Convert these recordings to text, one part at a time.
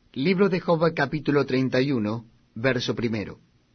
Libro de Job, capítulo 31, verso 1.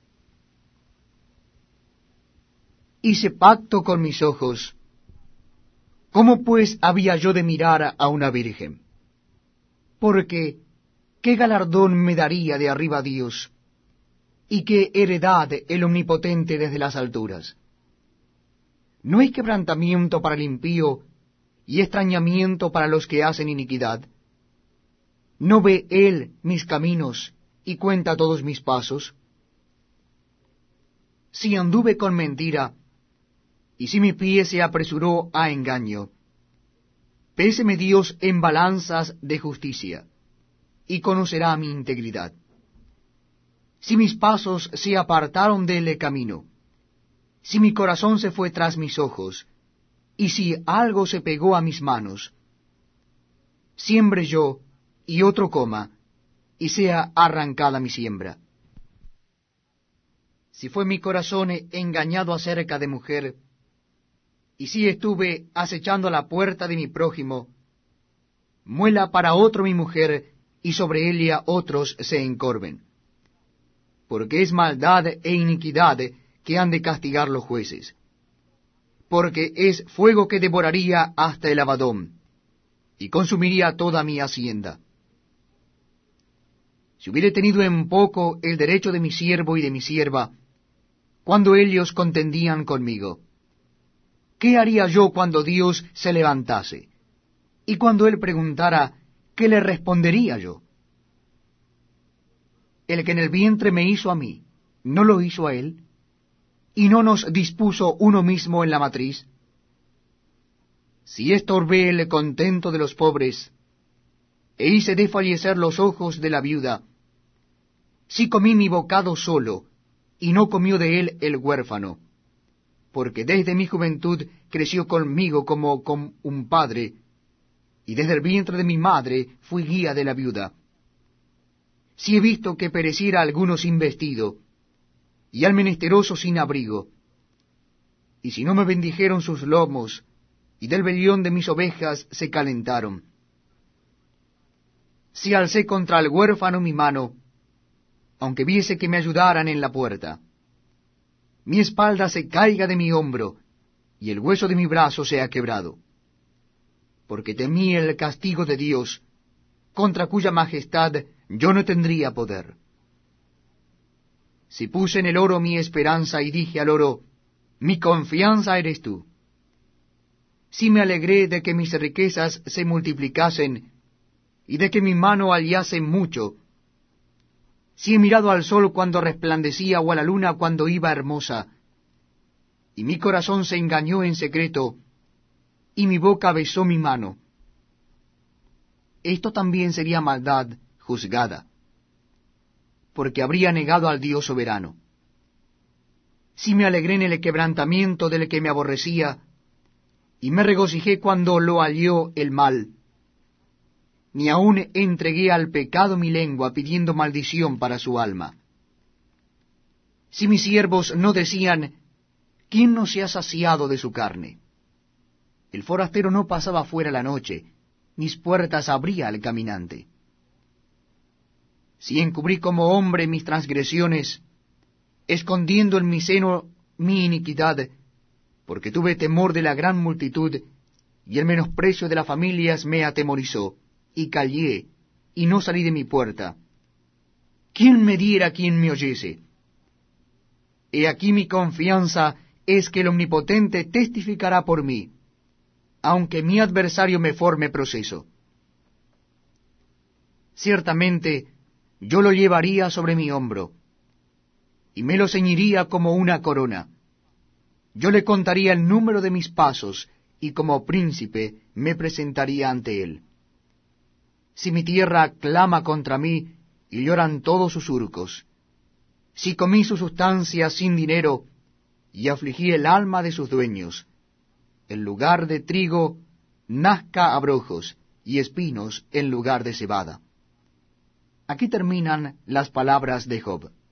Hice pacto con mis ojos. ¿Cómo pues había yo de mirar a una virgen? Porque, ¿qué galardón me daría de arriba Dios? ¿Y qué heredad el Omnipotente desde las alturas? ¿No hay quebrantamiento para el impío y extrañamiento para los que hacen iniquidad? ¿No ve él mis caminos y cuenta todos mis pasos? Si anduve con mentira, y si mi pie se apresuró a engaño, péseme Dios en balanzas de justicia, y conocerá mi integridad. Si mis pasos se apartaron del camino, si mi corazón se fue tras mis ojos, y si algo se pegó a mis manos, siembre yo, y otro coma, y sea arrancada mi siembra. Si fue mi corazón engañado acerca de mujer, y si estuve acechando a la puerta de mi prójimo, muela para otro mi mujer, y sobre ella otros se encorven. Porque es maldad e iniquidad que han de castigar los jueces. Porque es fuego que devoraría hasta el Abadón, y consumiría toda mi hacienda. Si hubiere tenido en poco el derecho de mi siervo y de mi sierva, cuando ellos contendían conmigo, ¿qué haría yo cuando Dios se levantase? Y cuando él preguntara, ¿qué le respondería yo? El que en el vientre me hizo a mí, ¿no lo hizo a él? ¿Y no nos dispuso uno mismo en la matriz? Si estorbé el contento de los pobres, e hice desfallecer los ojos de la viuda, si comí mi bocado solo, y no comió de él el huérfano, porque desde mi juventud creció conmigo como con un padre, y desde el vientre de mi madre fui guía de la viuda. Si he visto que pereciera alguno sin vestido, y al menesteroso sin abrigo, y si no me bendijeron sus lomos, y del vellón de mis ovejas se calentaron. Si alcé contra el huérfano mi mano, aunque viese que me ayudaran en la puerta, mi espalda se caiga de mi hombro, y el hueso de mi brazo sea quebrado. Porque temí el castigo de Dios, contra cuya majestad yo no tendría poder. Si puse en el oro mi esperanza y dije al oro, mi confianza eres tú. Si me alegré de que mis riquezas se multiplicasen, y de que mi mano hallase mucho, si he mirado al sol cuando resplandecía o a la luna cuando iba hermosa, y mi corazón se engañó en secreto, y mi boca besó mi mano, esto también sería maldad juzgada, porque habría negado al Dios soberano. Si me alegré en el quebrantamiento del que me aborrecía, y me regocijé cuando lo halló el mal, ni aun entregué al pecado mi lengua pidiendo maldición para su alma. Si mis siervos no decían, ¿quién no se ha saciado de su carne? El forastero no pasaba fuera la noche, mis puertas abría al caminante. Si encubrí como hombre mis transgresiones, escondiendo en mi seno mi iniquidad, porque tuve temor de la gran multitud, y el menosprecio de las familias me atemorizó, y callé, y no salí de mi puerta. ¿Quién me diera quien me oyese? He aquí mi confianza es que el Omnipotente testificará por mí, aunque mi adversario me forme proceso. Ciertamente yo lo llevaría sobre mi hombro, y me lo ceñiría como una corona. Yo le contaría el número de mis pasos, y como príncipe me presentaría ante él. Si mi tierra clama contra mí, y lloran todos sus surcos, si comí su sustancia sin dinero, y afligí el alma de sus dueños, en lugar de trigo nazca abrojos, y espinos en lugar de cebada. Aquí terminan las palabras de Job.